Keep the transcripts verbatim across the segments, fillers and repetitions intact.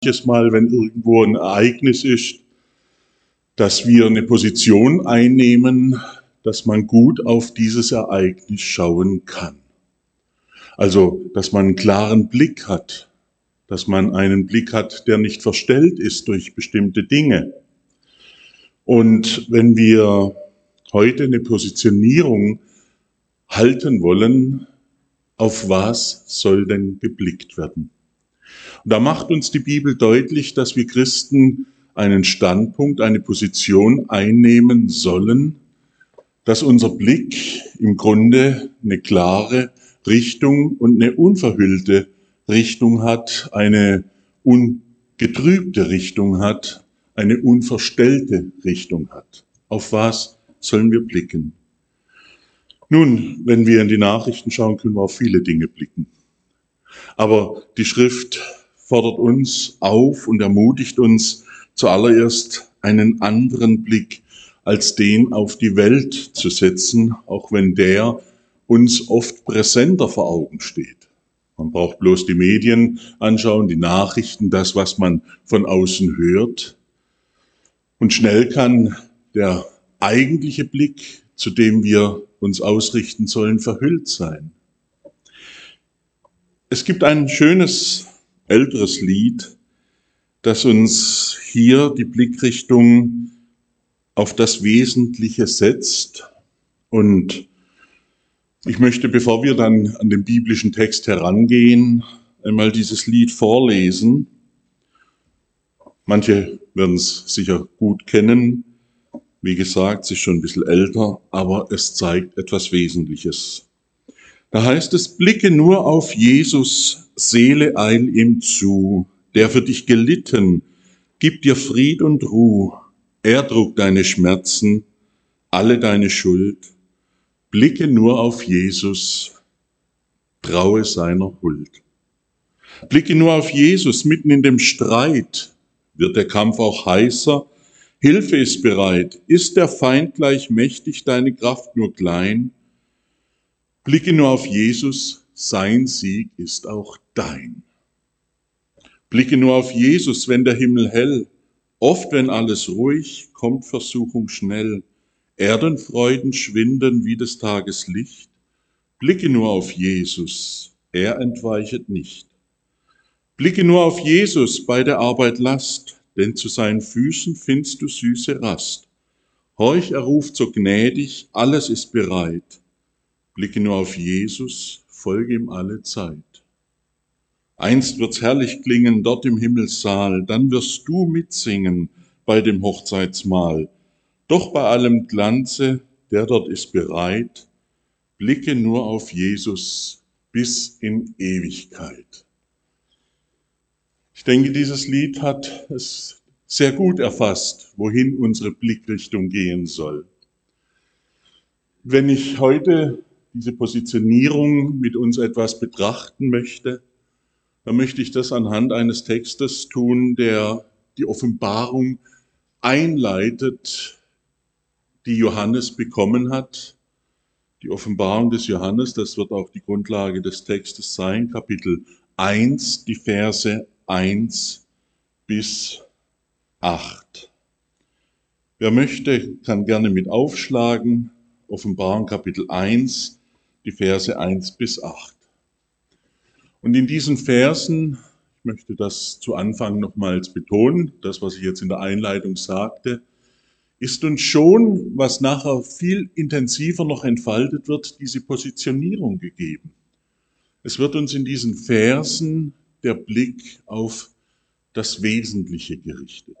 Manches Mal, wenn irgendwo ein Ereignis ist, dass wir eine Position einnehmen, dass man gut auf dieses Ereignis schauen kann. Also, dass man einen klaren Blick hat, dass man einen Blick hat, der nicht verstellt ist durch bestimmte Dinge. Und wenn wir heute eine Positionierung halten wollen, auf was soll denn geblickt werden? Und da macht uns die Bibel deutlich, dass wir Christen einen Standpunkt, eine Position einnehmen sollen, dass unser Blick im Grunde eine klare Richtung und eine unverhüllte Richtung hat, eine ungetrübte Richtung hat, eine unverstellte Richtung hat. Auf was sollen wir blicken? Nun, wenn wir in die Nachrichten schauen, können wir auf viele Dinge blicken. Aber die Schrift fordert uns auf und ermutigt uns zuallererst einen anderen Blick als den auf die Welt zu setzen, auch wenn der uns oft präsenter vor Augen steht. Man braucht bloß die Medien anschauen, die Nachrichten, das, was man von außen hört. Und schnell kann der eigentliche Blick, zu dem wir uns ausrichten sollen, verhüllt sein. Es gibt ein schönes älteres Lied, das uns hier die Blickrichtung auf das Wesentliche setzt. Und ich möchte, bevor wir dann an den biblischen Text herangehen, einmal dieses Lied vorlesen. Manche werden es sicher gut kennen. Wie gesagt, es ist schon ein bisschen älter, aber es zeigt etwas Wesentliches. Da heißt es: Blicke nur auf Jesus, Seele, eil ihm zu, der für dich gelitten, gibt dir Fried und Ruh. Er trug deine Schmerzen, alle deine Schuld. Blicke nur auf Jesus, traue seiner Huld. Blicke nur auf Jesus, mitten in dem Streit wird der Kampf auch heißer. Hilfe ist bereit, ist der Feind gleich mächtig, deine Kraft nur klein. Blicke nur auf Jesus, sein Sieg ist auch dein. Blicke nur auf Jesus, wenn der Himmel hell, oft wenn alles ruhig, kommt Versuchung schnell. Erdenfreuden schwinden wie des Tages Licht. Blicke nur auf Jesus, er entweichet nicht. Blicke nur auf Jesus bei der Arbeit Last, denn zu seinen Füßen findest du süße Rast. Horch, er ruft so gnädig, alles ist bereit. Blicke nur auf Jesus, folge ihm alle Zeit. Einst wird's herrlich klingen dort im Himmelssaal, dann wirst du mitsingen bei dem Hochzeitsmahl. Doch bei allem Glanze, der dort ist bereit, blicke nur auf Jesus bis in Ewigkeit. Ich denke, dieses Lied hat es sehr gut erfasst, wohin unsere Blickrichtung gehen soll. Wenn ich heute diese Positionierung mit uns etwas betrachten möchte, dann möchte ich das anhand eines Textes tun, der die Offenbarung einleitet, die Johannes bekommen hat. Die Offenbarung des Johannes, das wird auch die Grundlage des Textes sein, Kapitel eins, die Verse eins bis acht. Wer möchte, kann gerne mit aufschlagen. Offenbarung Kapitel eins, die Verse eins bis acht. Und in diesen Versen, ich möchte das zu Anfang nochmals betonen, das, was ich jetzt in der Einleitung sagte, ist uns schon, was nachher viel intensiver noch entfaltet wird, diese Positionierung gegeben. Es wird uns in diesen Versen der Blick auf das Wesentliche gerichtet.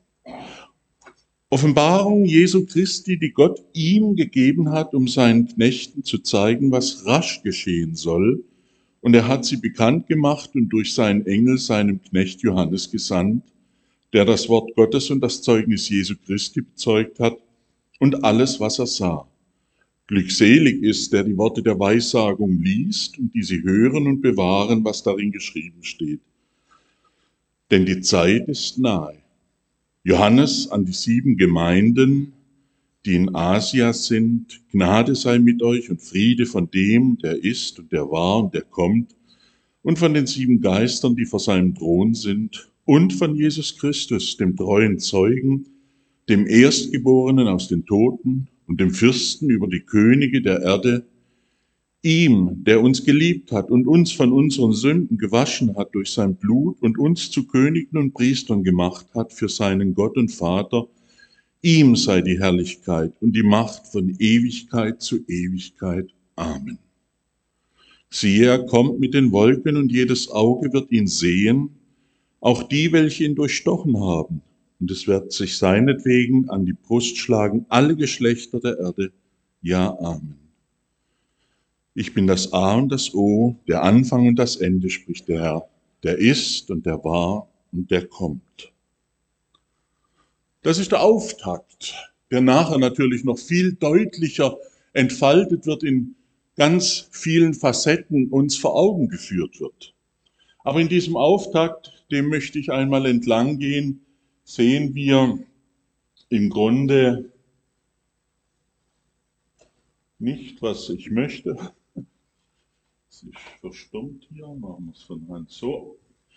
Offenbarung Jesu Christi, die Gott ihm gegeben hat, um seinen Knechten zu zeigen, was rasch geschehen soll. Und er hat sie bekannt gemacht und durch seinen Engel seinem Knecht Johannes gesandt, der das Wort Gottes und das Zeugnis Jesu Christi bezeugt hat und alles, was er sah. Glückselig ist, der die Worte der Weissagung liest und die sie hören und bewahren, was darin geschrieben steht. Denn die Zeit ist nahe. Johannes an die sieben Gemeinden, die in Asia sind, Gnade sei mit euch und Friede von dem, der ist und der war und der kommt, und von den sieben Geistern, die vor seinem Thron sind, und von Jesus Christus, dem treuen Zeugen, dem Erstgeborenen aus den Toten und dem Fürsten über die Könige der Erde, ihm, der uns geliebt hat und uns von unseren Sünden gewaschen hat durch sein Blut und uns zu Königen und Priestern gemacht hat für seinen Gott und Vater, ihm sei die Herrlichkeit und die Macht von Ewigkeit zu Ewigkeit. Amen. Siehe, er kommt mit den Wolken und jedes Auge wird ihn sehen, auch die, welche ihn durchstochen haben. Und es wird sich seinetwegen an die Brust schlagen, alle Geschlechter der Erde. Ja, Amen. Ich bin das A und das O, der Anfang und das Ende, spricht der Herr, der ist und der war und der kommt. Das ist der Auftakt, der nachher natürlich noch viel deutlicher entfaltet wird, in ganz vielen Facetten uns vor Augen geführt wird. Aber in diesem Auftakt, dem möchte ich einmal entlang gehen, sehen wir im Grunde nicht, was ich möchte. Es ist verstummt hier, machen wir es von Hand so.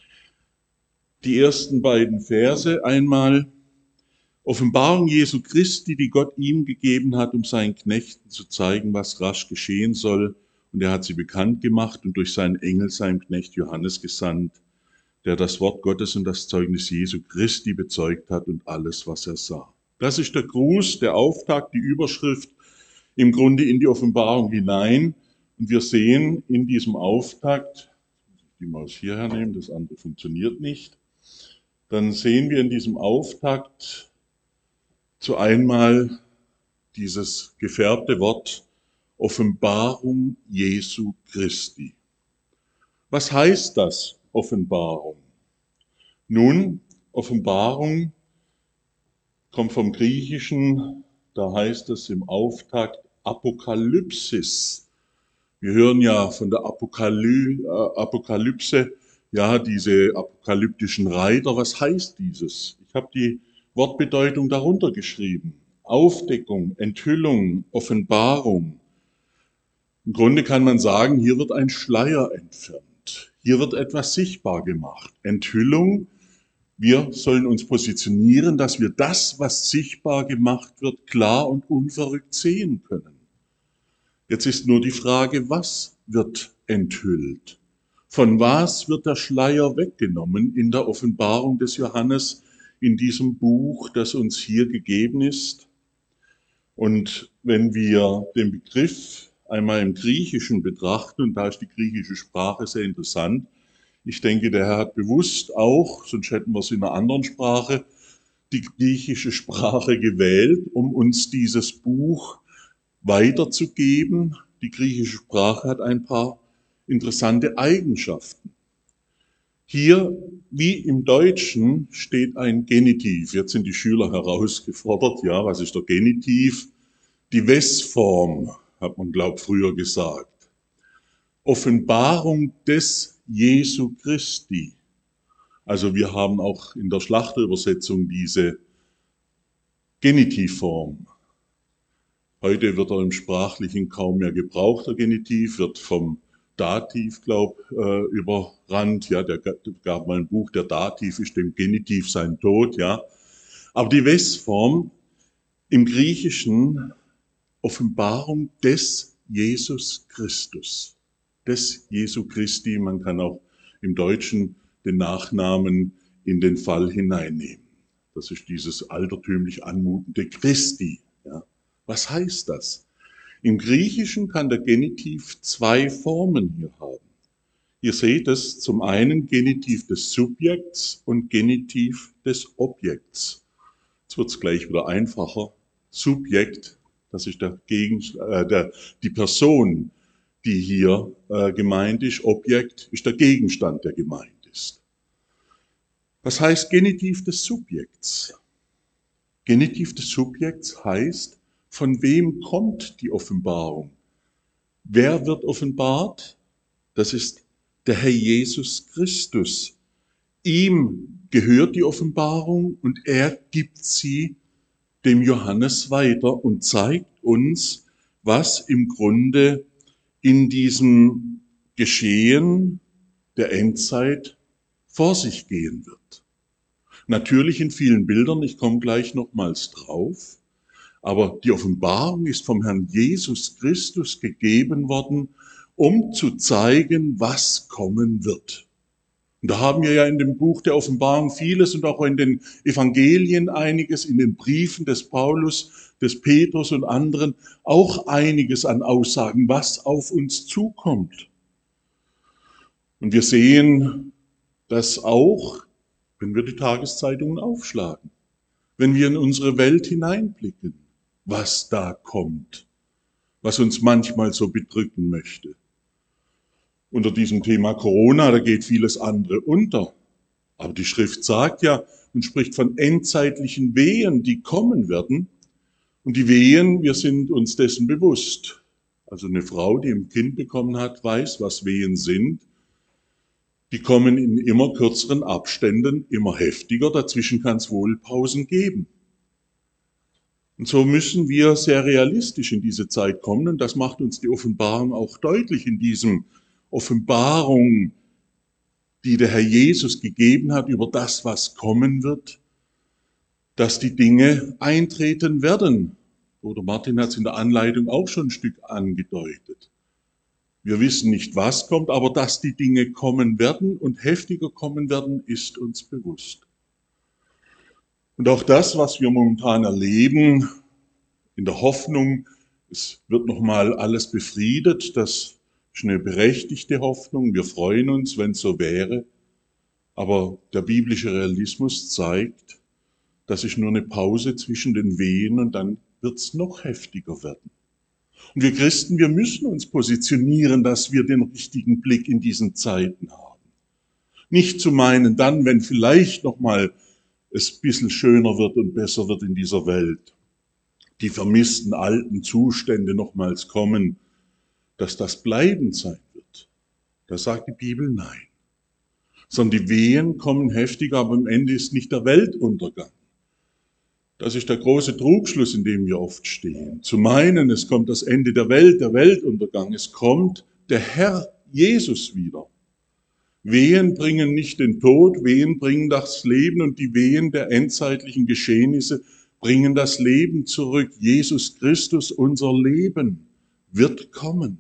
Die ersten beiden Verse einmal. Offenbarung Jesu Christi, die Gott ihm gegeben hat, um seinen Knechten zu zeigen, was rasch geschehen soll. Und er hat sie bekannt gemacht und durch seinen Engel seinem Knecht Johannes gesandt, der das Wort Gottes und das Zeugnis Jesu Christi bezeugt hat und alles, was er sah. Das ist der Gruß, der Auftakt, die Überschrift im Grunde in die Offenbarung hinein. Und wir sehen in diesem Auftakt, muss ich die Maus hierher nehmen, das andere funktioniert nicht, dann sehen wir in diesem Auftakt zu einmal dieses gefärbte Wort Offenbarung Jesu Christi. Was heißt das, Offenbarung? Nun, Offenbarung kommt vom Griechischen, da heißt es im Auftakt Apokalypsis. Wir hören ja von der Apokaly äh, Apokalypse, ja, diese apokalyptischen Reiter. Was heißt dieses? Ich habe die Wortbedeutung darunter geschrieben. Aufdeckung, Enthüllung, Offenbarung. Im Grunde kann man sagen, hier wird ein Schleier entfernt. Hier wird etwas sichtbar gemacht. Enthüllung, wir sollen uns positionieren, dass wir das, was sichtbar gemacht wird, klar und unverrückt sehen können. Jetzt ist nur die Frage, was wird enthüllt? Von was wird der Schleier weggenommen in der Offenbarung des Johannes in diesem Buch, das uns hier gegeben ist? Und wenn wir den Begriff einmal im Griechischen betrachten, und da ist die griechische Sprache sehr interessant, ich denke, der Herr hat bewusst auch, sonst hätten wir es in einer anderen Sprache, die griechische Sprache gewählt, um uns dieses Buch weiterzugeben. Die griechische Sprache hat ein paar interessante Eigenschaften. Hier, wie im Deutschen, steht ein Genitiv. Jetzt sind die Schüler herausgefordert. Ja, was ist der Genitiv? Die Wesform, hat man, glaube ich, früher gesagt. Offenbarung des Jesu Christi. Also wir haben auch in der Schlachterübersetzung diese Genitivform. Heute wird er im Sprachlichen kaum mehr gebraucht, der Genitiv, wird vom Dativ, glaube ich, äh, überrannt. Ja, der gab mal ein Buch, der Dativ ist dem Genitiv sein Tod, ja. Aber die Wesform im Griechischen Offenbarung des Jesus Christus, des Jesu Christi. Man kann auch im Deutschen den Nachnamen in den Fall hineinnehmen. Das ist dieses altertümlich anmutende Christi. Ja. Was heißt das? Im Griechischen kann der Genitiv zwei Formen hier haben. Ihr seht es, zum einen Genitiv des Subjekts und Genitiv des Objekts. Jetzt wird es gleich wieder einfacher. Subjekt, das ist der Gegend, äh, der, die Person, die hier äh, gemeint ist. Objekt ist der Gegenstand, der gemeint ist. Was heißt Genitiv des Subjekts? Genitiv des Subjekts heißt, von wem kommt die Offenbarung? Wer wird offenbart? Das ist der Herr Jesus Christus. Ihm gehört die Offenbarung und er gibt sie dem Johannes weiter und zeigt uns, was im Grunde in diesem Geschehen der Endzeit vor sich gehen wird. Natürlich in vielen Bildern, ich komme gleich nochmals drauf, aber die Offenbarung ist vom Herrn Jesus Christus gegeben worden, um zu zeigen, was kommen wird. Und da haben wir ja in dem Buch der Offenbarung vieles und auch in den Evangelien einiges, in den Briefen des Paulus, des Petrus und anderen auch einiges an Aussagen, was auf uns zukommt. Und wir sehen das auch, wenn wir die Tageszeitungen aufschlagen, wenn wir in unsere Welt hineinblicken, was da kommt, was uns manchmal so bedrücken möchte. Unter diesem Thema Corona, da geht vieles andere unter. Aber die Schrift sagt ja und spricht von endzeitlichen Wehen, die kommen werden. Und die Wehen, wir sind uns dessen bewusst. Also eine Frau, die ein Kind bekommen hat, weiß, was Wehen sind. Die kommen in immer kürzeren Abständen, immer heftiger. Dazwischen kann es wohl Pausen geben. Und so müssen wir sehr realistisch in diese Zeit kommen. Und das macht uns die Offenbarung auch deutlich in diesem Offenbarung, die der Herr Jesus gegeben hat über das, was kommen wird, dass die Dinge eintreten werden. Bruder Martin hat es in der Anleitung auch schon ein Stück angedeutet. Wir wissen nicht, was kommt, aber dass die Dinge kommen werden und heftiger kommen werden, ist uns bewusst. Und auch das, was wir momentan erleben, in der Hoffnung, es wird nochmal alles befriedet, das ist eine berechtigte Hoffnung. Wir freuen uns, wenn es so wäre. Aber der biblische Realismus zeigt, das ist nur eine Pause zwischen den Wehen und dann wird es noch heftiger werden. Und wir Christen, wir müssen uns positionieren, dass wir den richtigen Blick in diesen Zeiten haben. Nicht zu meinen, dann, wenn vielleicht nochmal es ein bisschen schöner wird und besser wird in dieser Welt, die vermissten alten Zustände nochmals kommen, dass das bleibend sein wird. Da sagt die Bibel nein. Sondern die Wehen kommen heftiger, aber am Ende ist nicht der Weltuntergang. Das ist der große Trugschluss, in dem wir oft stehen. Zu meinen, es kommt das Ende der Welt, der Weltuntergang. Es kommt der Herr Jesus wieder. Wehen bringen nicht den Tod, Wehen bringen das Leben und die Wehen der endzeitlichen Geschehnisse bringen das Leben zurück. Jesus Christus, unser Leben, wird kommen.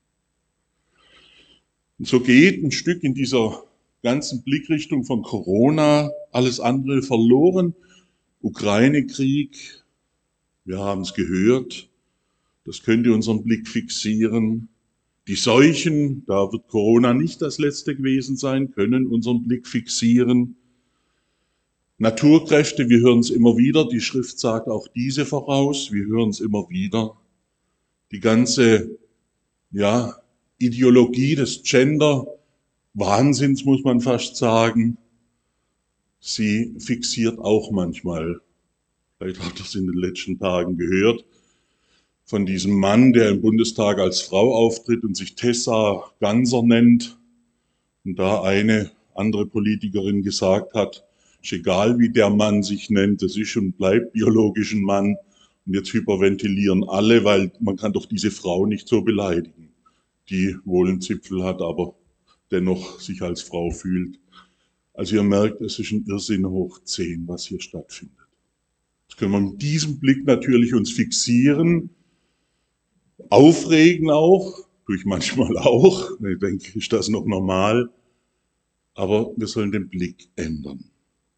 Und so geht ein Stück in dieser ganzen Blickrichtung von Corona alles andere verloren. Ukraine-Krieg, wir haben es gehört, das könnte unseren Blick fixieren. Die Seuchen, da wird Corona nicht das letzte gewesen sein, können unseren Blick fixieren. Naturkräfte, wir hören es immer wieder, die Schrift sagt auch diese voraus, wir hören es immer wieder. Die ganze, ja, Ideologie des Gender, Wahnsinns muss man fast sagen, sie fixiert auch manchmal. Vielleicht habt ihr es in den letzten Tagen gehört, von diesem Mann, der im Bundestag als Frau auftritt und sich Tessa Ganser nennt. Und da eine andere Politikerin gesagt hat, ist egal wie der Mann sich nennt, es ist und bleibt biologisch ein Mann. Und jetzt hyperventilieren alle, weil man kann doch diese Frau nicht so beleidigen, die wohl einen Zipfel hat, aber dennoch sich als Frau fühlt. Also ihr merkt, es ist ein Irrsinn hoch zehn, was hier stattfindet. Jetzt können wir mit diesem Blick natürlich uns fixieren, aufregen auch, tue ich manchmal auch, ich denke, ist das noch normal, aber wir sollen den Blick ändern.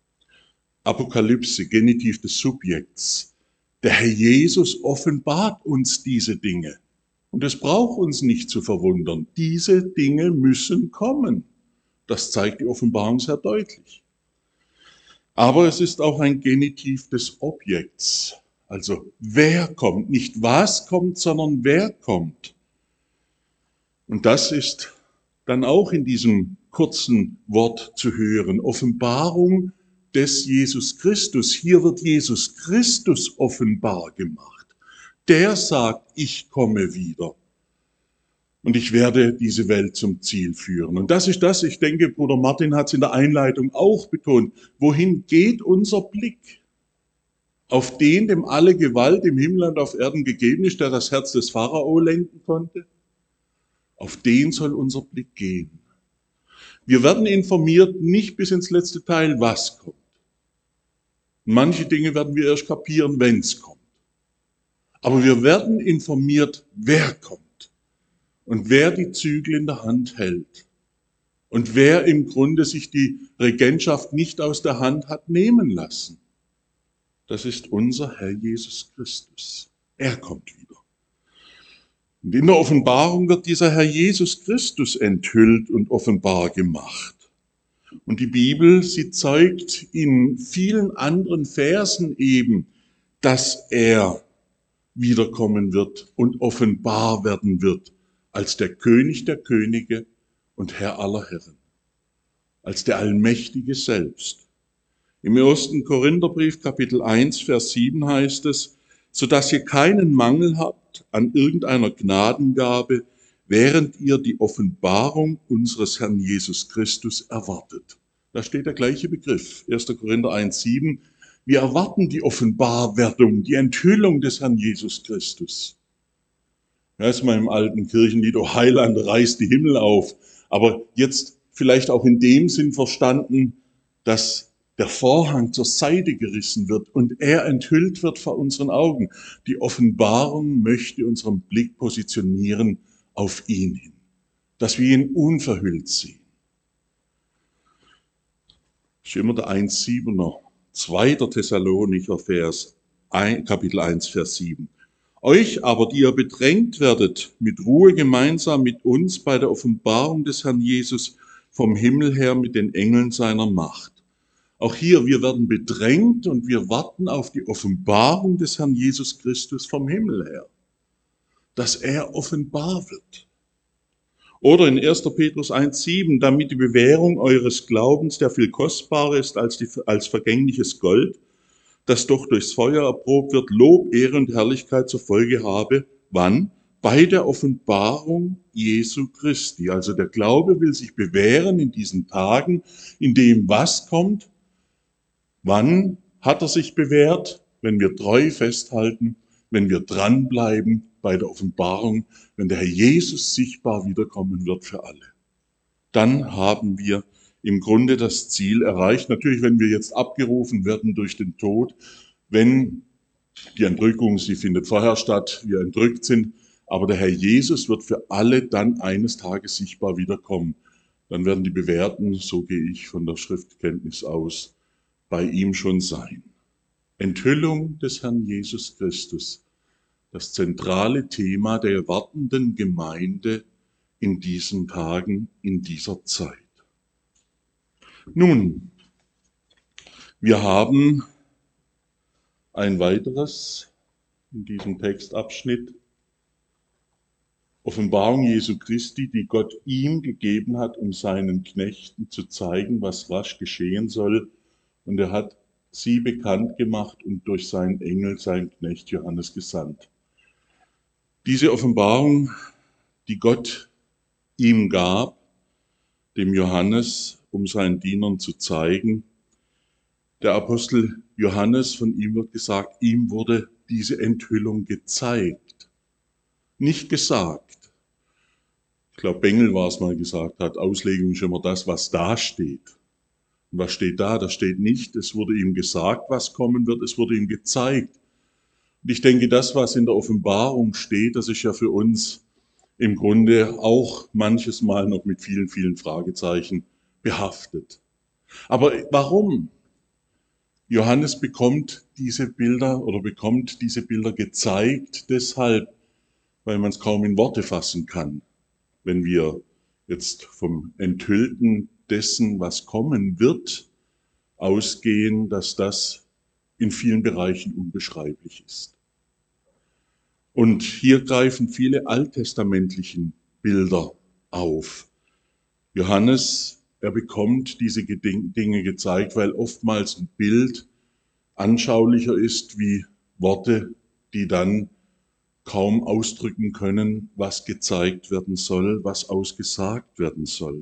Apokalypse, Genitiv des Subjekts. Der Herr Jesus offenbart uns diese Dinge. Und es braucht uns nicht zu verwundern. Diese Dinge müssen kommen. Das zeigt die Offenbarung sehr deutlich. Aber es ist auch ein Genitiv des Objekts. Also wer kommt, nicht was kommt, sondern wer kommt. Und das ist dann auch in diesem kurzen Wort zu hören. Offenbarung des Jesus Christus. Hier wird Jesus Christus offenbar gemacht. Der sagt, ich komme wieder. Und ich werde diese Welt zum Ziel führen. Und das ist das, ich denke, Bruder Martin hat es in der Einleitung auch betont. Wohin geht unser Blick? Auf den, dem alle Gewalt im Himmel und auf Erden gegeben ist, der das Herz des Pharao lenken konnte? Auf den soll unser Blick gehen. Wir werden informiert, nicht bis ins letzte Teil, was kommt. Manche Dinge werden wir erst kapieren, wenn es kommt. Aber wir werden informiert, wer kommt und wer die Zügel in der Hand hält und wer im Grunde sich die Regentschaft nicht aus der Hand hat nehmen lassen. Das ist unser Herr Jesus Christus. Er kommt wieder. Und in der Offenbarung wird dieser Herr Jesus Christus enthüllt und offenbar gemacht. Und die Bibel, sie zeugt in vielen anderen Versen eben, dass er wiederkommen wird und offenbar werden wird als der König der Könige und Herr aller Herren, als der Allmächtige selbst. Im ersten Korintherbrief, Kapitel eins, Vers sieben heißt es, sodass ihr keinen Mangel habt an irgendeiner Gnadengabe, während ihr die Offenbarung unseres Herrn Jesus Christus erwartet. Da steht der gleiche Begriff, erster Korinther eins, sieben. Wir erwarten die Offenbarwerdung, die Enthüllung des Herrn Jesus Christus. Ja, ist mal im alten Kirchenlied, O Heiland, reiß die Himmel auf. Aber jetzt vielleicht auch in dem Sinn verstanden, dass der Vorhang zur Seite gerissen wird und er enthüllt wird vor unseren Augen. Die Offenbarung möchte unseren Blick positionieren auf ihn hin, dass wir ihn unverhüllt sehen. Das ist immer der eins, siebener, zweiter Thessalonicher Vers, Kapitel eins, Vers sieben. Euch aber, die ihr bedrängt werdet, mit Ruhe gemeinsam mit uns bei der Offenbarung des Herrn Jesus vom Himmel her mit den Engeln seiner Macht. Auch hier, wir werden bedrängt und wir warten auf die Offenbarung des Herrn Jesus Christus vom Himmel her, dass er offenbar wird. Oder in erster Petrus eins, sieben, damit die Bewährung eures Glaubens, der viel kostbarer ist als, die, als vergängliches Gold, das doch durchs Feuer erprobt wird, Lob, Ehre und Herrlichkeit zur Folge habe. Wann? Bei der Offenbarung Jesu Christi. Also der Glaube will sich bewähren in diesen Tagen, in dem was kommt. Wann hat er sich bewährt? Wenn wir treu festhalten, wenn wir dranbleiben bei der Offenbarung, wenn der Herr Jesus sichtbar wiederkommen wird für alle. Dann haben wir im Grunde das Ziel erreicht. Natürlich, wenn wir jetzt abgerufen werden durch den Tod, wenn die Entrückung, sie findet vorher statt, wir entrückt sind, aber der Herr Jesus wird für alle dann eines Tages sichtbar wiederkommen. Dann werden die Bewährten, so gehe ich von der Schriftkenntnis aus, bei ihm schon sein. Enthüllung des Herrn Jesus Christus, das zentrale Thema der wartenden Gemeinde in diesen Tagen, in dieser Zeit. Nun, wir haben ein weiteres in diesem Textabschnitt, Offenbarung Jesu Christi, die Gott ihm gegeben hat, um seinen Knechten zu zeigen, was rasch geschehen soll. Und er hat sie bekannt gemacht und durch seinen Engel, seinen Knecht Johannes gesandt. Diese Offenbarung, die Gott ihm gab, dem Johannes, um seinen Dienern zu zeigen. Der Apostel Johannes, von ihm wird gesagt, ihm wurde diese Enthüllung gezeigt, nicht gesagt. Ich glaube, Bengel war es mal gesagt hat, Auslegung ist immer das, was da steht. Und was steht da? Da steht nicht, es wurde ihm gesagt, was kommen wird, es wurde ihm gezeigt. Und ich denke, das, was in der Offenbarung steht, das ist ja für uns im Grunde auch manches Mal noch mit vielen, vielen Fragezeichen behaftet. Aber warum? Johannes bekommt diese Bilder oder bekommt diese Bilder gezeigt, deshalb, weil man es kaum in Worte fassen kann. Wenn wir jetzt vom Enthüllten dessen, was kommen wird, ausgehen, dass das in vielen Bereichen unbeschreiblich ist. Und hier greifen viele alttestamentlichen Bilder auf. Johannes, er bekommt diese Dinge gezeigt, weil oftmals ein Bild anschaulicher ist wie Worte, die dann kaum ausdrücken können, was gezeigt werden soll, was ausgesagt werden soll.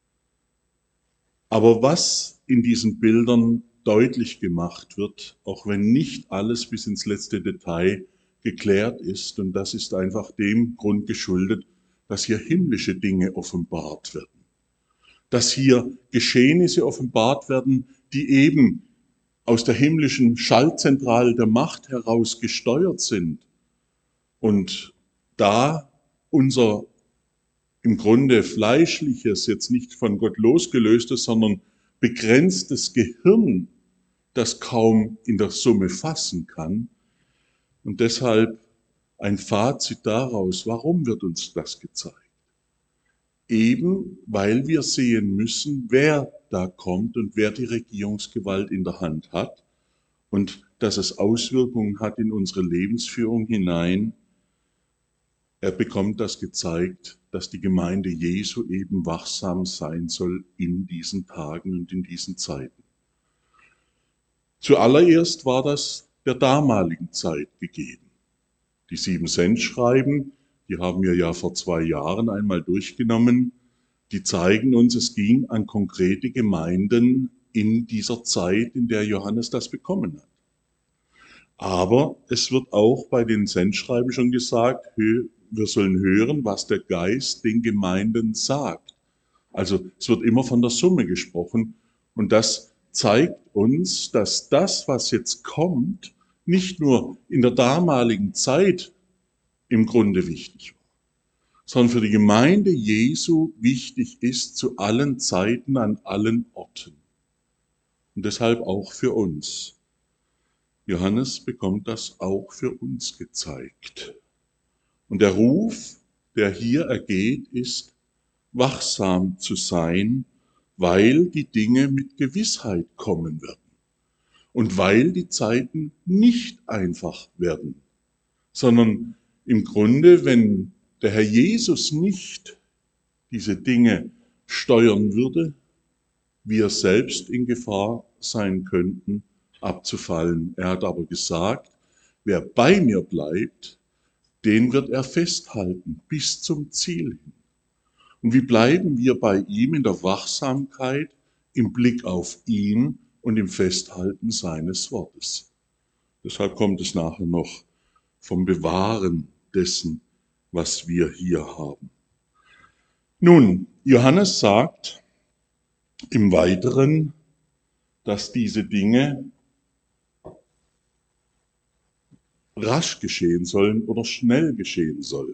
Aber was in diesen Bildern deutlich gemacht wird, auch wenn nicht alles bis ins letzte Detail geklärt ist, und das ist einfach dem Grund geschuldet, dass hier himmlische Dinge offenbart werden. Dass hier Geschehnisse offenbart werden, die eben aus der himmlischen Schaltzentrale der Macht heraus gesteuert sind und da unser im Grunde fleischliches, jetzt nicht von Gott losgelöstes, sondern begrenztes Gehirn das kaum in der Summe fassen kann. Und deshalb ein Fazit daraus, warum wird uns das gezeigt? Eben, weil wir sehen müssen, wer da kommt und wer die Regierungsgewalt in der Hand hat und dass es Auswirkungen hat in unsere Lebensführung hinein. Er bekommt das gezeigt, dass die Gemeinde Jesu eben wachsam sein soll in diesen Tagen und in diesen Zeiten. Zuallererst war das der damaligen Zeit gegeben. Die sieben Sendschreiben, die haben wir ja vor zwei Jahren einmal durchgenommen, die zeigen uns, es ging an konkrete Gemeinden in dieser Zeit, in der Johannes das bekommen hat. Aber es wird auch bei den Sendschreiben schon gesagt, wir sollen hören, was der Geist den Gemeinden sagt. Also es wird immer von der Summe gesprochen und das zeigt uns, dass das, was jetzt kommt, nicht nur in der damaligen Zeit im Grunde wichtig war, sondern für die Gemeinde Jesu wichtig ist zu allen Zeiten, an allen Orten. Und deshalb auch für uns. Johannes bekommt das auch für uns gezeigt. Und der Ruf, der hier ergeht, ist, wachsam zu sein, weil die Dinge mit Gewissheit kommen werden. Und weil die Zeiten nicht einfach werden, sondern im Grunde, wenn der Herr Jesus nicht diese Dinge steuern würde, wir selbst in Gefahr sein könnten, abzufallen. Er hat aber gesagt, wer bei mir bleibt, den wird er festhalten bis zum Ziel hin. Und wie bleiben wir bei ihm in der Wachsamkeit, im Blick auf ihn und im Festhalten seines Wortes? Deshalb kommt es nachher noch vom Bewahren dessen, was wir hier haben. Nun, Johannes sagt im Weiteren, dass diese Dinge rasch geschehen sollen oder schnell geschehen sollen.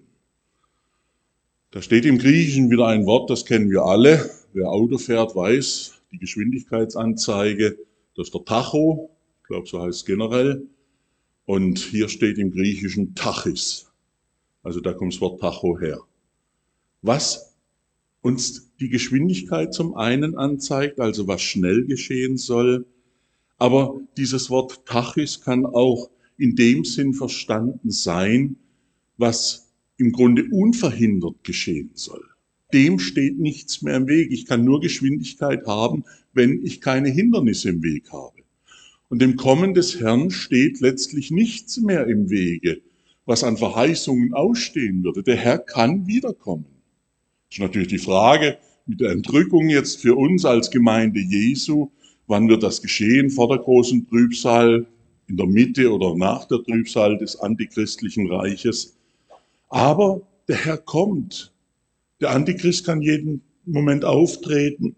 Da steht im Griechischen wieder ein Wort, das kennen wir alle. Wer Auto fährt, weiß, die Geschwindigkeitsanzeige, das ist der Tacho, ich glaube, so heißt es generell. Und hier steht im Griechischen Tachys. Also da kommt das Wort Tacho her. Was uns die Geschwindigkeit zum einen anzeigt, also was schnell geschehen soll. Aber dieses Wort Tachys kann auch in dem Sinn verstanden sein, was im Grunde unverhindert geschehen soll. Dem steht nichts mehr im Weg. Ich kann nur Geschwindigkeit haben, wenn ich keine Hindernisse im Weg habe. Und dem Kommen des Herrn steht letztlich nichts mehr im Wege, was an Verheißungen ausstehen würde. Der Herr kann wiederkommen. Das ist natürlich die Frage mit der Entrückung jetzt für uns als Gemeinde Jesu. Wann wird das geschehen? Vor der großen Trübsal, in der Mitte oder nach der Trübsal des antichristlichen Reiches. Aber der Herr kommt. Der Antichrist kann jeden Moment auftreten.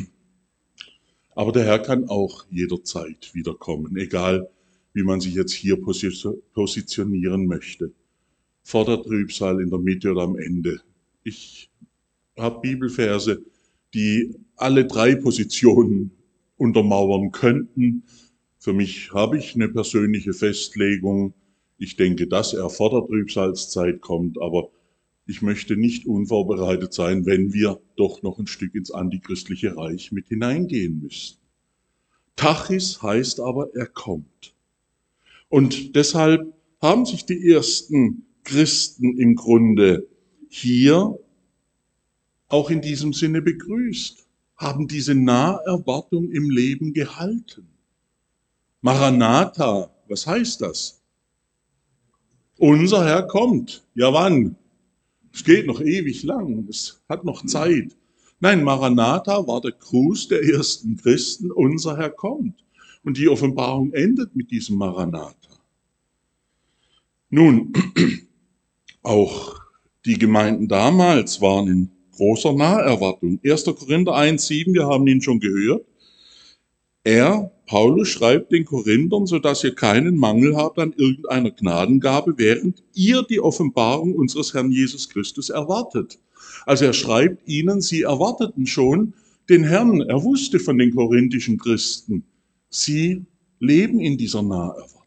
Aber der Herr kann auch jederzeit wiederkommen, egal wie man sich jetzt hier positionieren möchte. Vor der Trübsal, in der Mitte oder am Ende. Ich habe Bibelverse, die alle drei Positionen untermauern könnten. Für mich habe ich eine persönliche Festlegung. Ich denke, dass er vor der Trübsalzeit kommt, aber ich möchte nicht unvorbereitet sein, wenn wir doch noch ein Stück ins antichristliche Reich mit hineingehen müssen. Tachys heißt aber, er kommt. Und deshalb haben sich die ersten Christen im Grunde hier auch in diesem Sinne begrüßt, haben diese Naherwartung im Leben gehalten. Maranatha, was heißt das? Unser Herr kommt. Ja, wann? Es geht noch ewig lang, es hat noch Zeit. Nein, Maranatha war der Gruß der ersten Christen, unser Herr kommt. Und die Offenbarung endet mit diesem Maranatha. Nun, auch die Gemeinden damals waren in großer Naherwartung. erster Korinther eins Komma sieben, wir haben ihn schon gehört. Er, Paulus, schreibt den Korinthern, sodass ihr keinen Mangel habt an irgendeiner Gnadengabe, während ihr die Offenbarung unseres Herrn Jesus Christus erwartet. Also er schreibt ihnen, sie erwarteten schon den Herrn. Er wusste von den korinthischen Christen. Sie leben in dieser Naherwartung.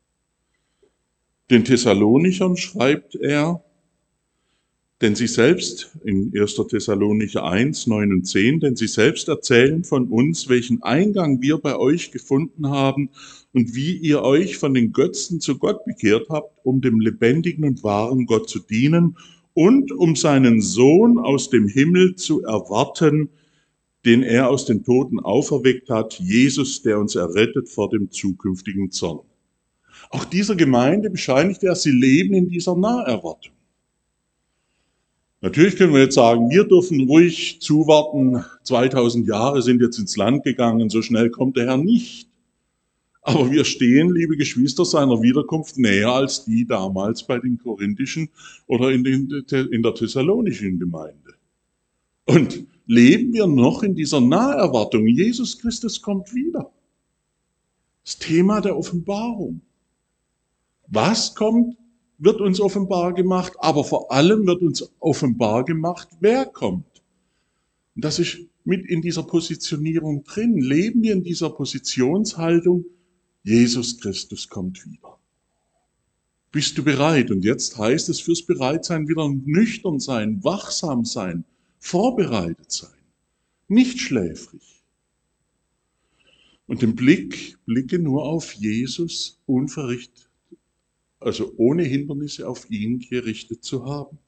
Den Thessalonichern schreibt er, denn sie selbst, in erster Thessalonicher eins, neun und zehn, denn sie selbst erzählen von uns, welchen Eingang wir bei euch gefunden haben und wie ihr euch von den Götzen zu Gott bekehrt habt, um dem lebendigen und wahren Gott zu dienen und um seinen Sohn aus dem Himmel zu erwarten, den er aus den Toten auferweckt hat, Jesus, der uns errettet vor dem zukünftigen Zorn. Auch dieser Gemeinde bescheinigt er, sie leben in dieser Naherwartung. Natürlich können wir jetzt sagen, wir dürfen ruhig zuwarten, zweitausend Jahre sind jetzt ins Land gegangen, so schnell kommt der Herr nicht. Aber wir stehen, liebe Geschwister, seiner Wiederkunft näher als die damals bei den korinthischen oder in, den, in der thessalonischen Gemeinde. Und leben wir noch in dieser Naherwartung, Jesus Christus kommt wieder. Das Thema der Offenbarung. Was kommt, wird uns offenbar gemacht, aber vor allem wird uns offenbar gemacht, wer kommt. Und das ist mit in dieser Positionierung drin. Leben wir in dieser Positionshaltung, Jesus Christus kommt wieder. Bist du bereit? Und jetzt heißt es fürs Bereitsein wieder nüchtern sein, wachsam sein, vorbereitet sein, nicht schläfrig. Und den Blick, blicke nur auf Jesus, unverrichtet. Also ohne Hindernisse auf ihn gerichtet zu haben.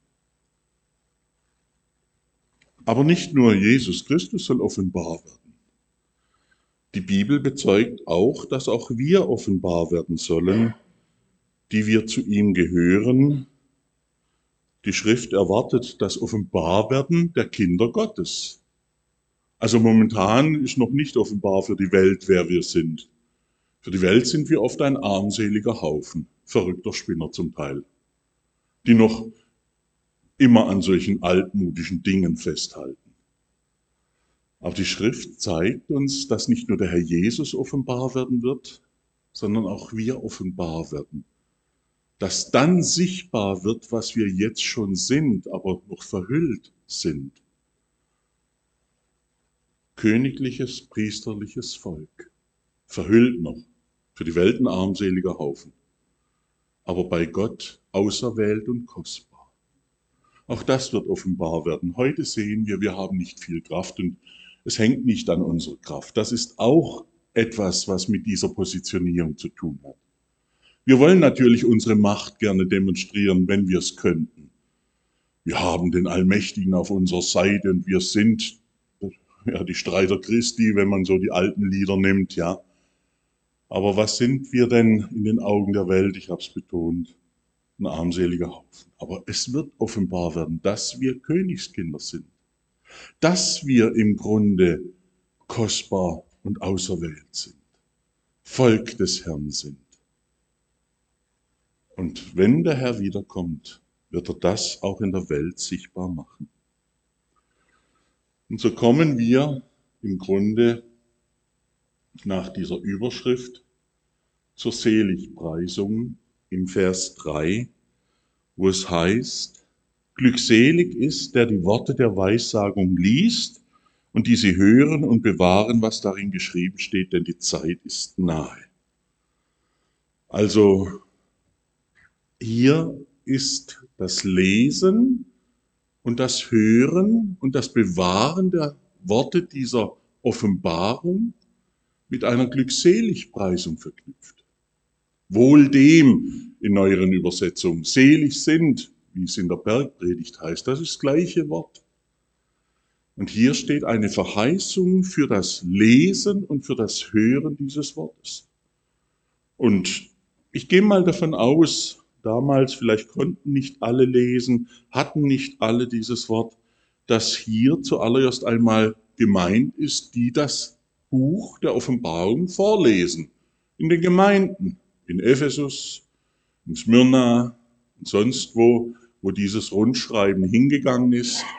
Aber nicht nur Jesus Christus soll offenbar werden. Die Bibel bezeugt auch, dass auch wir offenbar werden sollen, die wir zu ihm gehören. Die Schrift erwartet das Offenbarwerden der Kinder Gottes. Also momentan ist noch nicht offenbar für die Welt, wer wir sind. Für die Welt sind wir oft ein armseliger Haufen, verrückter Spinner zum Teil, die noch immer an solchen altmodischen Dingen festhalten. Aber die Schrift zeigt uns, dass nicht nur der Herr Jesus offenbar werden wird, sondern auch wir offenbar werden. Dass dann sichtbar wird, was wir jetzt schon sind, aber noch verhüllt sind. Königliches, priesterliches Volk, verhüllt noch. Für die Welt ein armseliger Haufen, aber bei Gott auserwählt und kostbar. Auch das wird offenbar werden. Heute sehen wir, wir haben nicht viel Kraft und es hängt nicht an unserer Kraft. Das ist auch etwas, was mit dieser Positionierung zu tun hat. Wir wollen natürlich unsere Macht gerne demonstrieren, wenn wir es könnten. Wir haben den Allmächtigen auf unserer Seite und wir sind ja, die Streiter Christi, wenn man so die alten Lieder nimmt, ja. Aber was sind wir denn in den Augen der Welt? Ich habe es betont, ein armseliger Haufen. Aber es wird offenbar werden, dass wir Königskinder sind, dass wir im Grunde kostbar und auserwählt sind, Volk des Herrn sind. Und wenn der Herr wiederkommt, wird er das auch in der Welt sichtbar machen. Und so kommen wir im Grunde nach dieser Überschrift zur Seligpreisung im Vers drei, wo es heißt, glückselig ist, der die Worte der Weissagung liest und die sie hören und bewahren, was darin geschrieben steht, denn die Zeit ist nahe. Also hier ist das Lesen und das Hören und das Bewahren der Worte dieser Offenbarung mit einer Glückseligpreisung verknüpft. Wohl dem in neueren Übersetzungen, selig sind, wie es in der Bergpredigt heißt, das ist das gleiche Wort. Und hier steht eine Verheißung für das Lesen und für das Hören dieses Wortes. Und ich gehe mal davon aus, damals vielleicht konnten nicht alle lesen, hatten nicht alle dieses Wort, dass hier zuallererst einmal gemeint ist, die das Buch der Offenbarung vorlesen. In den Gemeinden, in Ephesus, in Smyrna und sonst wo, wo dieses Rundschreiben hingegangen ist.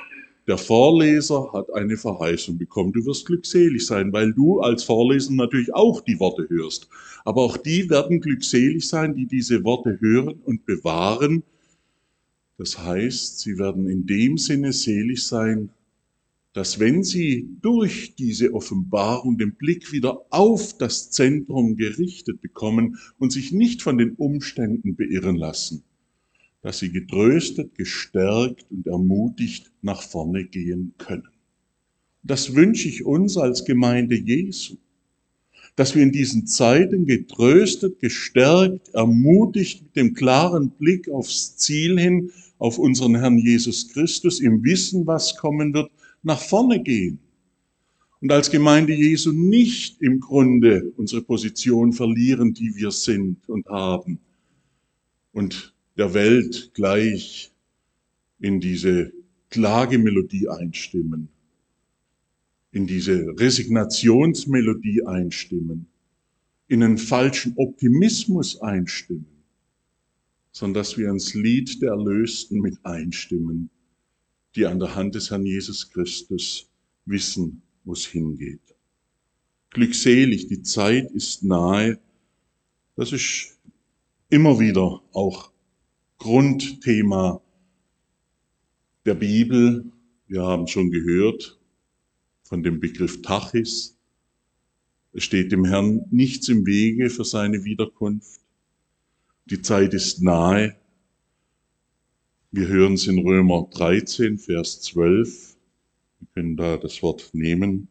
der Vorleser hat eine Verheißung bekommen. Du wirst glückselig sein, weil du als Vorleser natürlich auch die Worte hörst. Aber auch die werden glückselig sein, die diese Worte hören und bewahren. Das heißt, sie werden in dem Sinne selig sein, dass wenn sie durch diese Offenbarung den Blick wieder auf das Zentrum gerichtet bekommen und sich nicht von den Umständen beirren lassen, dass sie getröstet, gestärkt und ermutigt nach vorne gehen können. Das wünsche ich uns als Gemeinde Jesu, dass wir in diesen Zeiten getröstet, gestärkt, ermutigt mit dem klaren Blick aufs Ziel hin, auf unseren Herrn Jesus Christus, im Wissen, was kommen wird, nach vorne gehen. Und als Gemeinde Jesu nicht im Grunde unsere Position verlieren, die wir sind und haben, und der Welt gleich in diese Klagemelodie einstimmen, in diese Resignationsmelodie einstimmen, in einen falschen Optimismus einstimmen, sondern dass wir ins Lied der Erlösten mit einstimmen, die an der Hand des Herrn Jesus Christus wissen, wo es hingeht. Glückselig, die Zeit ist nahe. Das ist immer wieder auch Grundthema der Bibel. Wir haben schon gehört von dem Begriff Tachis. Es steht dem Herrn nichts im Wege für seine Wiederkunft. Die Zeit ist nahe. Wir hören es in Römer dreizehn, Vers zwölf. Wir können da das Wort nehmen.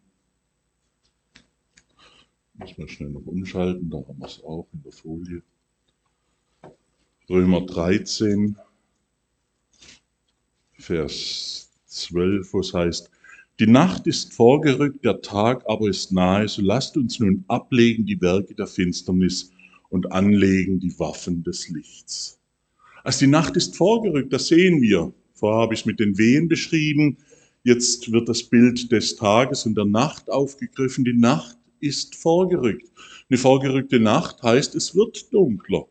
Muss man schnell noch umschalten, da haben wir es auch in der Folie. Römer dreizehn, Vers zwölf, wo es heißt: Die Nacht ist vorgerückt, der Tag aber ist nahe, so lasst uns nun ablegen die Werke der Finsternis und anlegen die Waffen des Lichts. Also die Nacht ist vorgerückt, das sehen wir. Vorher habe ich es mit den Wehen beschrieben, jetzt wird das Bild des Tages und der Nacht aufgegriffen. Die Nacht ist vorgerückt. Eine vorgerückte Nacht heißt, es wird dunkler.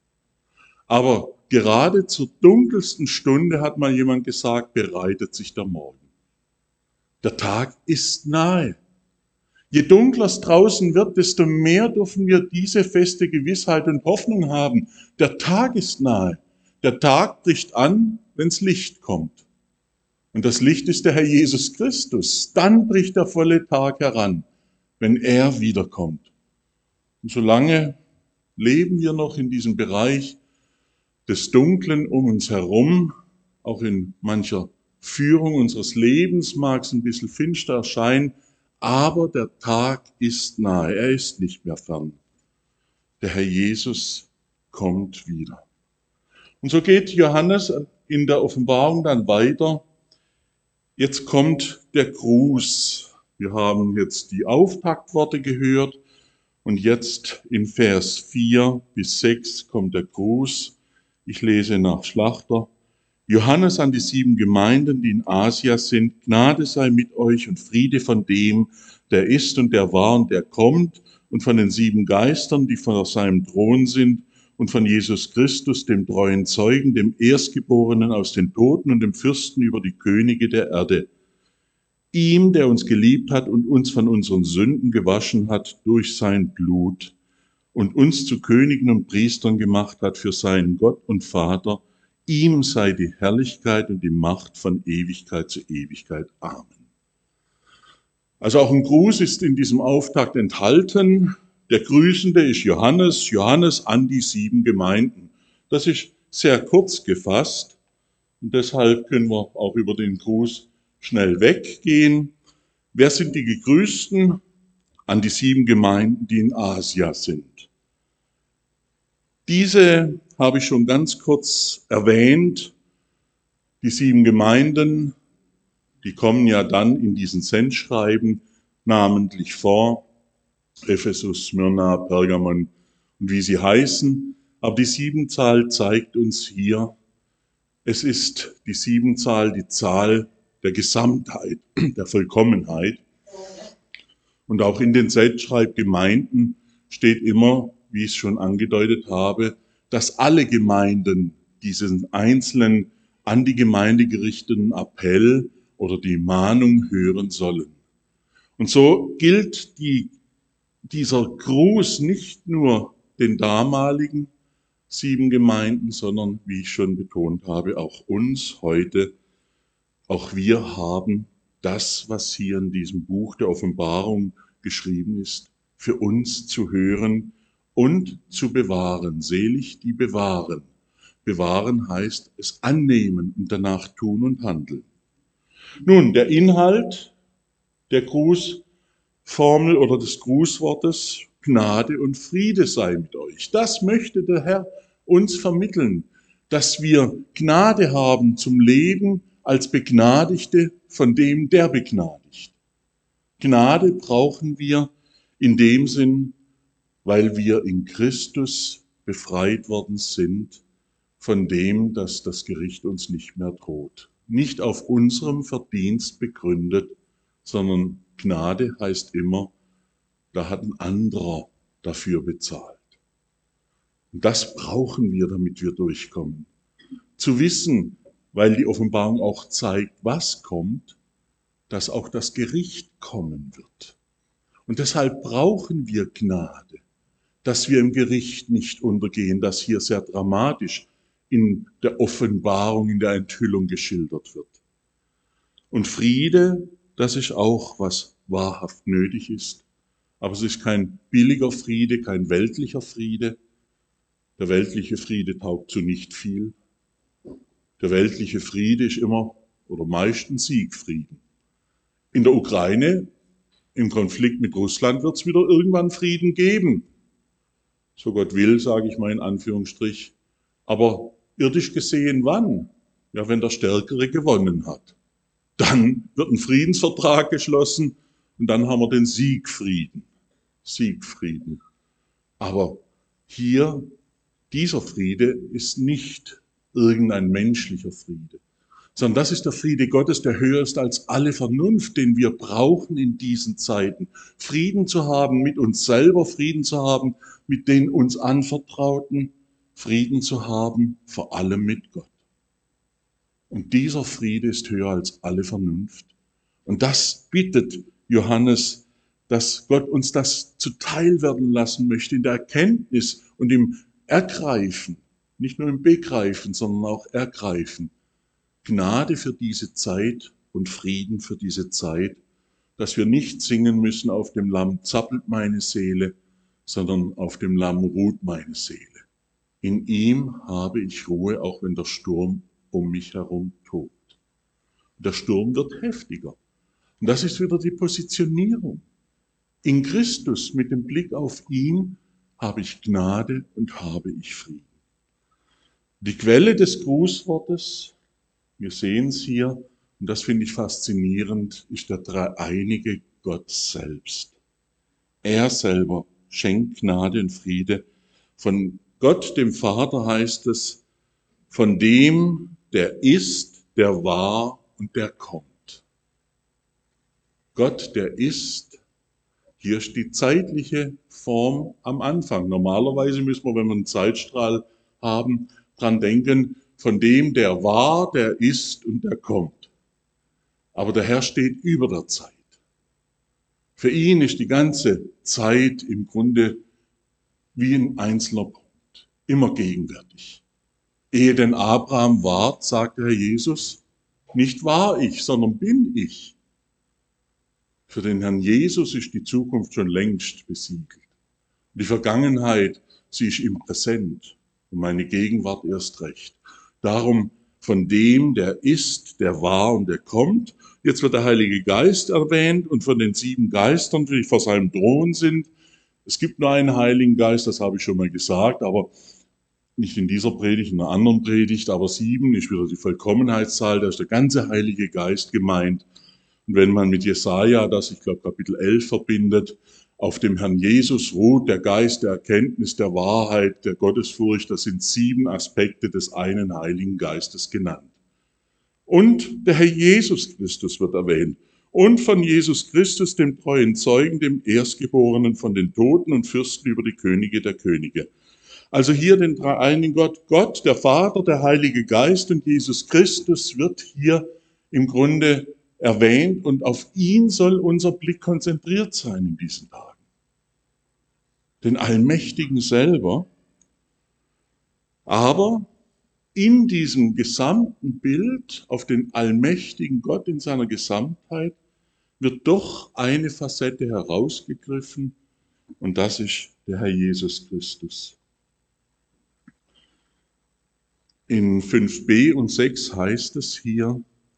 Aber gerade zur dunkelsten Stunde, hat mal jemand gesagt, bereitet sich der Morgen. Der Tag ist nahe. Je dunkler es draußen wird, desto mehr dürfen wir diese feste Gewissheit und Hoffnung haben. Der Tag ist nahe. Der Tag bricht an, wenns Licht kommt. Und das Licht ist der Herr Jesus Christus. Dann bricht der volle Tag heran, wenn er wiederkommt. Und solange leben wir noch in diesem Bereich des Dunklen um uns herum, auch in mancher Führung unseres Lebens mag es ein bisschen finster erscheinen, aber der Tag ist nahe, er ist nicht mehr fern. Der Herr Jesus kommt wieder. Und so geht Johannes in der Offenbarung dann weiter. Jetzt kommt der Gruß. Wir haben jetzt die Auftaktworte gehört und jetzt in Vers vier bis sechs kommt der Gruß. Ich lese nach Schlachter. Johannes an die sieben Gemeinden, die in Asia sind, Gnade sei mit euch und Friede von dem, der ist und der war und der kommt, und von den sieben Geistern, die vor seinem Thron sind, und von Jesus Christus, dem treuen Zeugen, dem Erstgeborenen aus den Toten und dem Fürsten über die Könige der Erde. Ihm, der uns geliebt hat und uns von unseren Sünden gewaschen hat durch sein Blut und uns zu Königen und Priestern gemacht hat für seinen Gott und Vater, ihm sei die Herrlichkeit und die Macht von Ewigkeit zu Ewigkeit. Amen. Also auch ein Gruß ist in diesem Auftakt enthalten. Der Grüßende ist Johannes, Johannes an die sieben Gemeinden. Das ist sehr kurz gefasst und deshalb können wir auch über den Gruß schnell weggehen. Wer sind die Gegrüßten? An die sieben Gemeinden, die in Asia sind. Diese habe ich schon ganz kurz erwähnt. Die sieben Gemeinden, die kommen ja dann in diesen Sendschreiben namentlich vor. Ephesus, Smyrna, Pergamon und wie sie heißen. Aber die Siebenzahl zeigt uns hier, es ist die Siebenzahl, die Zahl der Gesamtheit, der Vollkommenheit. Und auch in den Sendschreibgemeinden steht immer, wie ich es schon angedeutet habe, dass alle Gemeinden diesen einzelnen an die Gemeinde gerichteten Appell oder die Mahnung hören sollen. Und so gilt die, dieser Gruß nicht nur den damaligen sieben Gemeinden, sondern, wie ich schon betont habe, auch uns heute. Auch wir haben das, was hier in diesem Buch der Offenbarung geschrieben ist, für uns zu hören und zu bewahren. Selig die bewahren. Bewahren heißt es annehmen und danach tun und handeln. Nun, der Inhalt der Grußformel oder des Grußwortes: Gnade und Friede sei mit euch. Das möchte der Herr uns vermitteln, dass wir Gnade haben zum Leben als Begnadigte von dem, der begnadigt. Gnade brauchen wir in dem Sinn, weil wir in Christus befreit worden sind von dem, dass das Gericht uns nicht mehr droht. Nicht auf unserem Verdienst begründet, sondern Gnade heißt immer, da hat ein anderer dafür bezahlt. Und das brauchen wir, damit wir durchkommen. Zu wissen, weil die Offenbarung auch zeigt, was kommt, dass auch das Gericht kommen wird. Und deshalb brauchen wir Gnade, dass wir im Gericht nicht untergehen, das hier sehr dramatisch in der Offenbarung, in der Enthüllung geschildert wird. Und Friede, das ist auch, was wahrhaft nötig ist. Aber es ist kein billiger Friede, kein weltlicher Friede. Der weltliche Friede taugt zu nicht viel. Der weltliche Friede ist immer oder meistens Siegfrieden. In der Ukraine, im Konflikt mit Russland, wird es wieder irgendwann Frieden geben. So Gott will, sage ich mal in Anführungsstrich. Aber irdisch gesehen wann? Ja, wenn der Stärkere gewonnen hat. Dann wird ein Friedensvertrag geschlossen und dann haben wir den Siegfrieden. Siegfrieden. Aber hier, dieser Friede ist nicht irgendein menschlicher Friede, sondern das ist der Friede Gottes, der höher ist als alle Vernunft, den wir brauchen in diesen Zeiten. Frieden zu haben mit uns selber, Frieden zu haben mit den uns Anvertrauten, Frieden zu haben vor allem mit Gott. Und dieser Friede ist höher als alle Vernunft. Und das bittet Johannes, dass Gott uns das zuteil werden lassen möchte in der Erkenntnis und im Ergreifen, nicht nur im Begreifen, sondern auch Ergreifen. Gnade für diese Zeit und Frieden für diese Zeit, dass wir nicht singen müssen, auf dem Lamm zappelt meine Seele, sondern auf dem Lamm ruht meine Seele. In ihm habe ich Ruhe, auch wenn der Sturm um mich herum tobt. Der Sturm wird heftiger. Und das ist wieder die Positionierung. In Christus, mit dem Blick auf ihn, habe ich Gnade und habe ich Frieden. Die Quelle des Grußwortes, wir sehen es hier, und das finde ich faszinierend, ist der dreieinige Gott selbst. Er selber schenkt Gnade und Friede. Von Gott, dem Vater, heißt es, von dem, der ist, der war und der kommt. Gott, der ist, hier ist die zeitliche Form am Anfang. Normalerweise müssen wir, wenn wir einen Zeitstrahl haben, dran denken, von dem, der war, der ist und der kommt. Aber der Herr steht über der Zeit. Für ihn ist die ganze Zeit im Grunde wie ein einzelner Punkt, immer gegenwärtig. Ehe denn Abraham ward, sagte Herr Jesus, nicht war ich, sondern bin ich. Für den Herrn Jesus ist die Zukunft schon längst besiegelt. Die Vergangenheit, sie ist im Präsent und meine Gegenwart erst recht. Darum von dem, der ist, der war und der kommt. Jetzt wird der Heilige Geist erwähnt und von den sieben Geistern, die vor seinem Thron sind. Es gibt nur einen Heiligen Geist, das habe ich schon mal gesagt, aber nicht in dieser Predigt, in einer anderen Predigt, aber sieben ist wieder die Vollkommenheitszahl, da ist der ganze Heilige Geist gemeint. Und wenn man mit Jesaja das, ich glaube Kapitel elf, verbindet, auf dem Herrn Jesus ruht der Geist der Erkenntnis, der Wahrheit, der Gottesfurcht, das sind sieben Aspekte des einen Heiligen Geistes genannt. Und der Herr Jesus Christus wird erwähnt. Und von Jesus Christus, dem treuen Zeugen, dem Erstgeborenen von den Toten und Fürsten über die Könige der Könige. Also hier den dreieinigen Gott, Gott, der Vater, der Heilige Geist und Jesus Christus wird hier im Grunde erwähnt und auf ihn soll unser Blick konzentriert sein in diesen Tagen. Den Allmächtigen selber. Aber in diesem gesamten Bild auf den allmächtigen Gott in seiner Gesamtheit wird doch eine Facette herausgegriffen und das ist der Herr Jesus Christus. In fünf b und sechs heißt es hier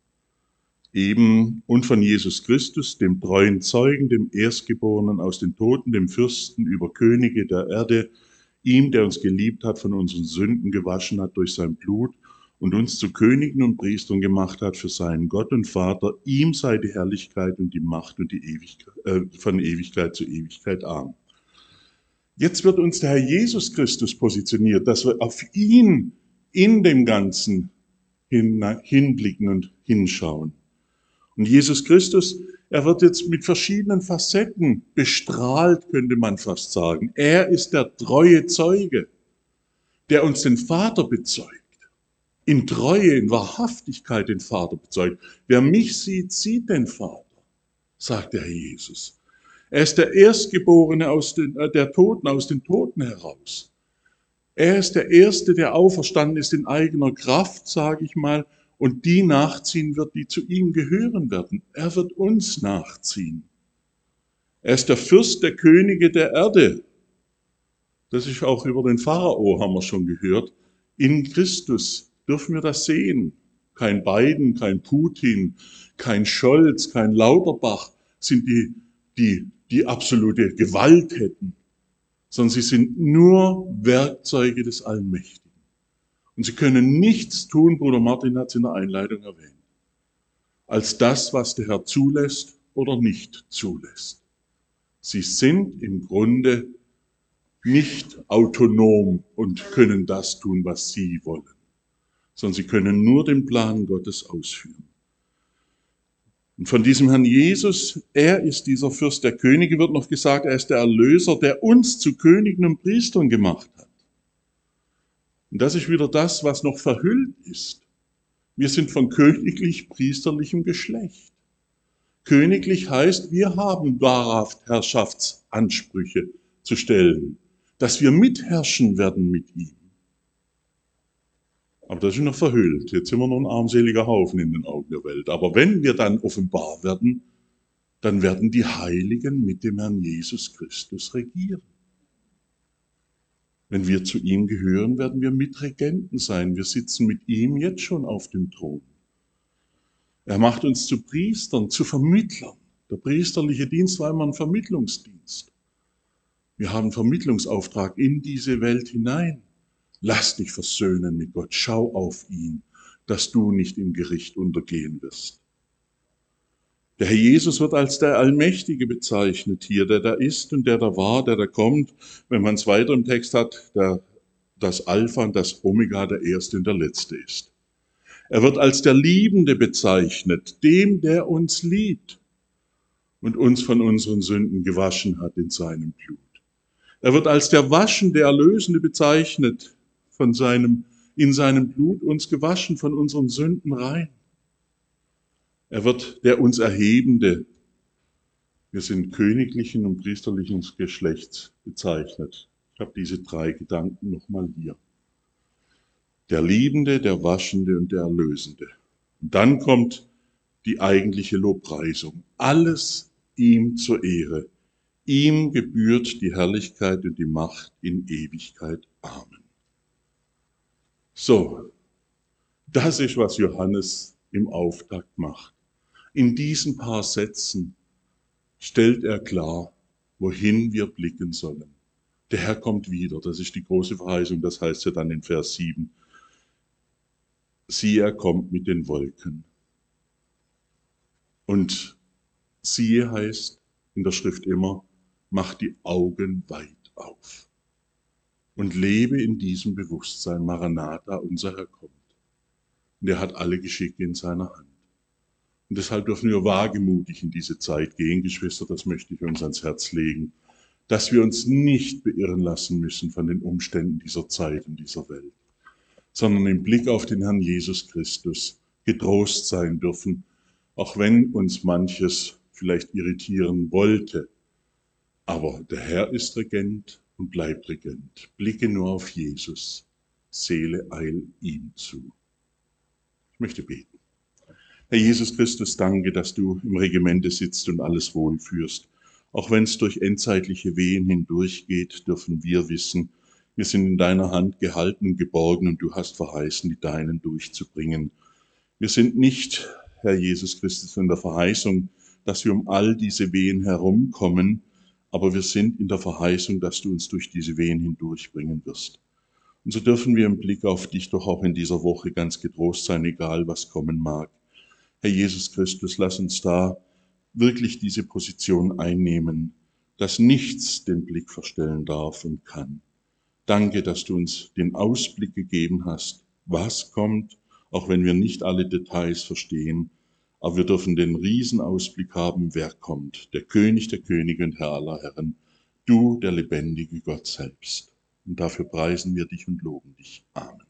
eben, und von Jesus Christus, dem treuen Zeugen, dem Erstgeborenen aus den Toten, dem Fürsten über Könige der Erde, ihm, der uns geliebt hat, von unseren Sünden gewaschen hat durch sein Blut und uns zu Königen und Priestern gemacht hat für seinen Gott und Vater. Ihm sei die Herrlichkeit und die Macht und die Ewigkeit, äh, von Ewigkeit zu Ewigkeit. Amen. Jetzt wird uns der Herr Jesus Christus positioniert, dass wir auf ihn in dem Ganzen hin, hinblicken und hinschauen. Und Jesus Christus, er wird jetzt mit verschiedenen Facetten bestrahlt, könnte man fast sagen. Er ist der treue Zeuge, der uns den Vater bezeugt. In Treue, in Wahrhaftigkeit den Vater bezeugt. Wer mich sieht, sieht den Vater, sagt der Herr Jesus. Er ist der Erstgeborene aus den, äh, der Toten, aus den Toten heraus. Er ist der Erste, der auferstanden ist in eigener Kraft, sage ich mal, und die nachziehen wird, die zu ihm gehören werden. Er wird uns nachziehen. Er ist der Fürst der Könige der Erde. Das ist auch über den Pharao, haben wir schon gehört. In Christus dürfen wir das sehen. Kein Biden, kein Putin, kein Scholz, kein Lauterbach sind die, die, die absolute Gewalt hätten, sondern sie sind nur Werkzeuge des Allmächtigen. Und sie können nichts tun, Bruder Martin hat es in der Einleitung erwähnt, als das, was der Herr zulässt oder nicht zulässt. Sie sind im Grunde nicht autonom und können das tun, was sie wollen, sondern sie können nur den Plan Gottes ausführen. Und von diesem Herrn Jesus, er ist dieser Fürst der Könige, wird noch gesagt, er ist der Erlöser, der uns zu Königen und Priestern gemacht hat. Und das ist wieder das, was noch verhüllt ist. Wir sind von königlich-priesterlichem Geschlecht. Königlich heißt, wir haben wahrhaft Herrschaftsansprüche zu stellen, dass wir mitherrschen werden mit ihm. Aber das ist noch verhüllt. Jetzt sind wir noch ein armseliger Haufen in den Augen der Welt. Aber wenn wir dann offenbar werden, dann werden die Heiligen mit dem Herrn Jesus Christus regieren. Wenn wir zu ihm gehören, werden wir Mitregenten sein. Wir sitzen mit ihm jetzt schon auf dem Thron. Er macht uns zu Priestern, zu Vermittlern. Der priesterliche Dienst war immer ein Vermittlungsdienst. Wir haben einen Vermittlungsauftrag in diese Welt hinein. Lass dich versöhnen mit Gott, schau auf ihn, dass du nicht im Gericht untergehen wirst. Der Herr Jesus wird als der Allmächtige bezeichnet hier, der da ist und der da war, der da kommt. Wenn man es weiter im Text hat, der das Alpha und das Omega, der Erste und der Letzte ist. Er wird als der Liebende bezeichnet, dem, der uns liebt und uns von unseren Sünden gewaschen hat in seinem Blut. Er wird als der Waschende, Erlösende bezeichnet, von seinem, in seinem Blut uns gewaschen, von unseren Sünden rein. Er wird der uns Erhebende. Wir sind königlichen und priesterlichen Geschlechts bezeichnet. Ich habe diese drei Gedanken nochmal hier. Der Liebende, der Waschende und der Erlösende. Und dann kommt die eigentliche Lobpreisung. Alles ihm zur Ehre. Ihm gebührt die Herrlichkeit und die Macht in Ewigkeit. Amen. So, das ist, was Johannes im Auftakt macht. In diesen paar Sätzen stellt er klar, wohin wir blicken sollen. Der Herr kommt wieder, das ist die große Verheißung, das heißt ja dann in Vers sieben. Siehe, er kommt mit den Wolken. Und siehe heißt in der Schrift immer, mach die Augen weit auf und lebe in diesem Bewusstsein, Maranatha, unser Herr kommt. Und er hat alle Geschicke in seiner Hand. Und deshalb dürfen wir wagemutig in diese Zeit gehen, Geschwister, das möchte ich uns ans Herz legen, dass wir uns nicht beirren lassen müssen von den Umständen dieser Zeit und dieser Welt, sondern im Blick auf den Herrn Jesus Christus getrost sein dürfen, auch wenn uns manches vielleicht irritieren wollte. Aber der Herr ist Regent und bleibt Regent. Blicke nur auf Jesus. Seele, eil ihm zu. Ich möchte beten. Herr Jesus Christus, danke, dass du im Regimente sitzt und alles wohlführst. Auch wenn es durch endzeitliche Wehen hindurchgeht, dürfen wir wissen, wir sind in deiner Hand gehalten und geborgen und du hast verheißen, die Deinen durchzubringen. Wir sind nicht, Herr Jesus Christus, in der Verheißung, dass wir um all diese Wehen herumkommen, aber wir sind in der Verheißung, dass du uns durch diese Wehen hindurchbringen wirst. Und so dürfen wir im Blick auf dich doch auch in dieser Woche ganz getrost sein, egal was kommen mag. Herr Jesus Christus, lass uns da wirklich diese Position einnehmen, dass nichts den Blick verstellen darf und kann. Danke, dass du uns den Ausblick gegeben hast, was kommt, auch wenn wir nicht alle Details verstehen. Aber wir dürfen den Riesenausblick haben, wer kommt. Der König der Könige und Herr aller Herren, du, der lebendige Gott selbst. Und dafür preisen wir dich und loben dich. Amen.